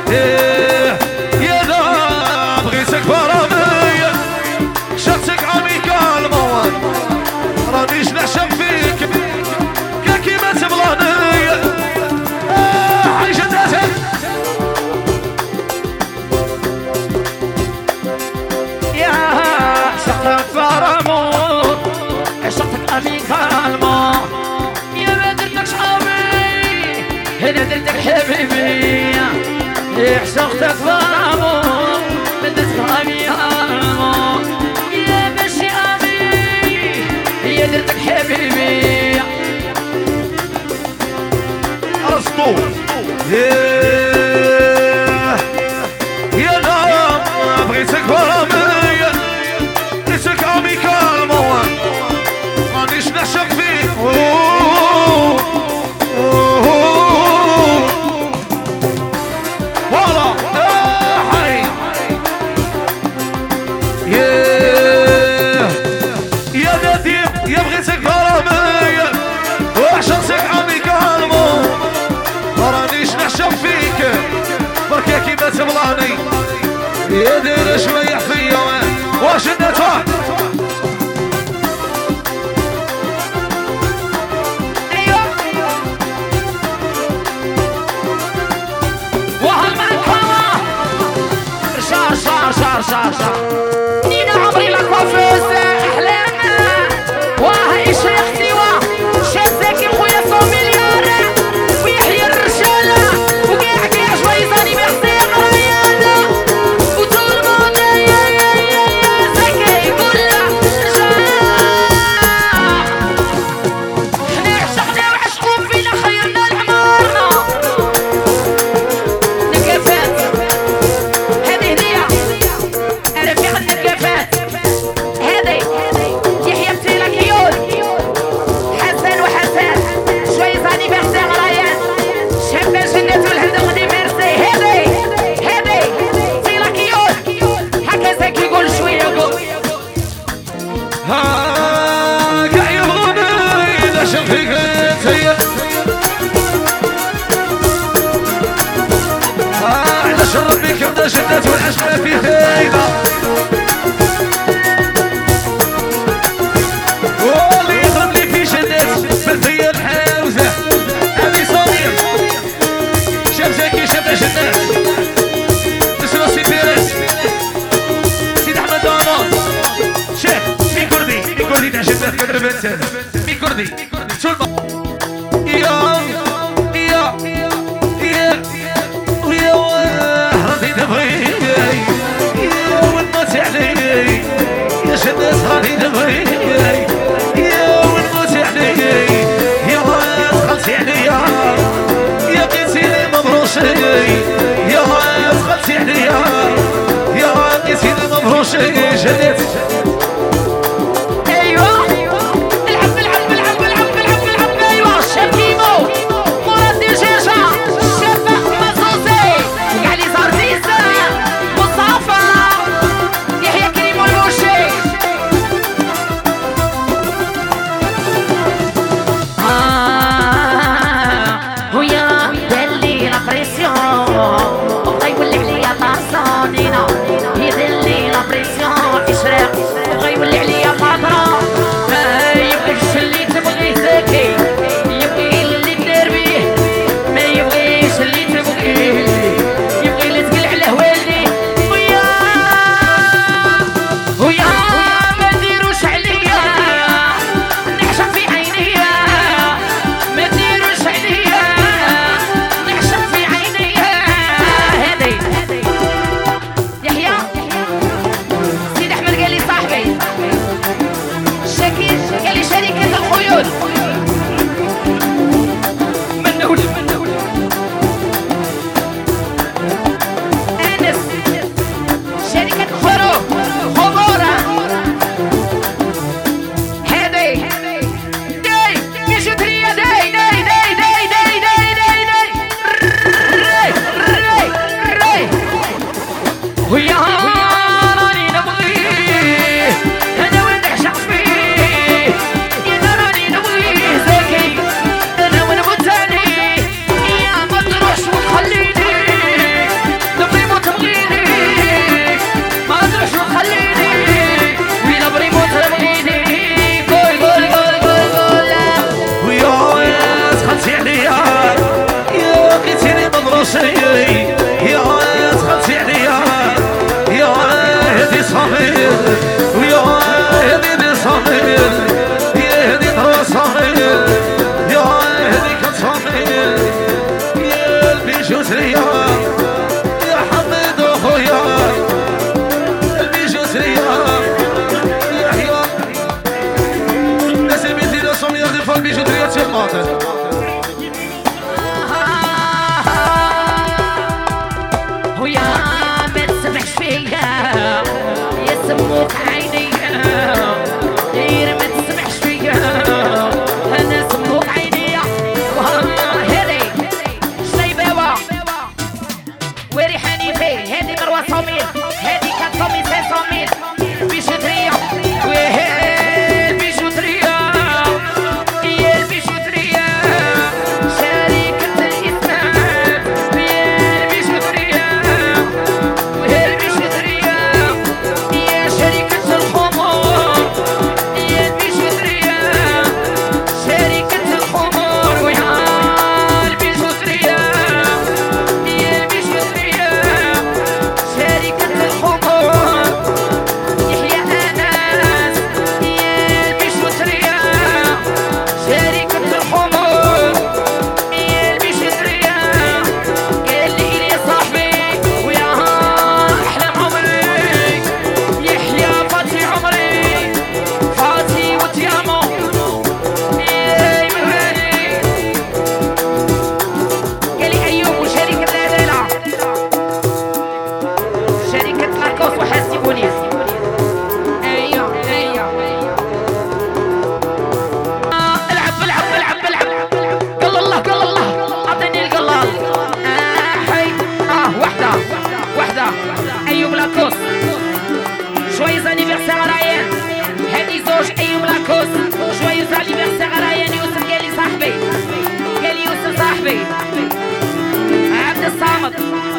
يا لا بغيتك فرامي شفتك اميكال موال رانيش نعشق فيك كيما تبلاني عايشة داتك يا عشقتك فرامو عشقتك اميكال موال يا ما درتك صحابي هنا درتك حبيبي عشقتك فرامو ما درتك اميكال موال يا ماشي امي هي درتك حبيبي أرسطو يا لا بغيتك فرامي بغيتك اميكال موال مانيش نعشق فيك فوالا حي يا نديم يا بغيتك فرامي وعشقتك اميكال موال مانيش نعشق فيك بركا كيما تبلاني يا دير شويه فيا واش النتاع شار نينا عمري لا كوافيز احلامنا وهي شيخ سوا شيخ زكي خويا صوميليار ويحيى الرجاله وكاع شويه زاني بيحسين رياضه وطول الموضه يا زكي يقول حنا عشقنا وعشقوا فينا خيرنا العمارنا نكافات هذه هديه رفيق النكافات هذي يحيى بتيلاكيون حسن وحسن شوي زاني بيرسي غرايات شابة جنات والهند غدي ميرسي هذي بتيلاكيون هكذا كيقول شوية قول ها كاع يبغوني اذا شافيك انتيا على شرب بك بدا جنات والعشقة في خيبة واللي يضرب لي في جنات بلدية الحاوزة أبي صغير شاب زكي شاب جنات نسرة سي بيريز سيد أحمد دانون شاب ميكوردي تاع جنات كدر بنتان ميكوردي سلمى يا راني نبغيك يا ونموت عليك يا جنات راني نبغيك يا ونموت عليك يا دخلتي عليا يا قيتيني مبروشي يا دخلتي عليا يا قيتيني مبروشي جنات صامي يا تخلصي عليا يا هدي صامي ويا هدي صامي يا هدي ترى صامي يا هدي كتصامي يا البيجوتريا يا حمد اخويا البيجوتريا يا حيا الناس اللي بيديروا صامي ياخذوا فوق البيجوتريا تيماطل يسموك عيني غير ما تسمحش فيا انا سموك عيني هذي شليباوة وريحاني فيه هذي مروة صوميل هذي كانت صومي 500 بيجوترية وهي البيجوترية هي البيجوترية شركة الإسماك هي البيجوترية وهي البيجوترية شركة الخمور هي البيجوترية شركة الخمور ويا البيجوترية هي البيجوترية شركة الخمور يحيى أنس هي البيجوترية شركة الخمور هي البيجوترية قال لي يا صاحبي ويا أحلام عمري يحيى فاتي عمري فاتي وتيامو اي مهاني قالي ايوب وشركة العدالة شركة لاكوس وحاسبوني ايوه العب العب العب العب قل الله قل الله اعطيني القلال حي واحدة ايوب لاكوس جويز انيفرسير رايان هادي زوج ايوب لاكوس جويز انيفرسير رايان يوسف قال لي صاحبي قال لي يوسف صاحبي عبد الصامد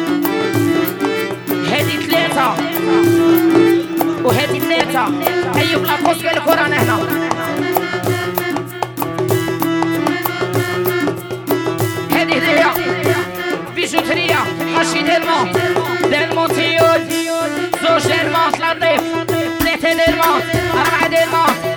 هادي 3 وهادي 3 ايوب لاكوس قال لك ورانا هنا هادي هدية بيجوترية ماشي ديرمون تيود زوج ديرمون لطيف 3 ديرمون 4 ديرمون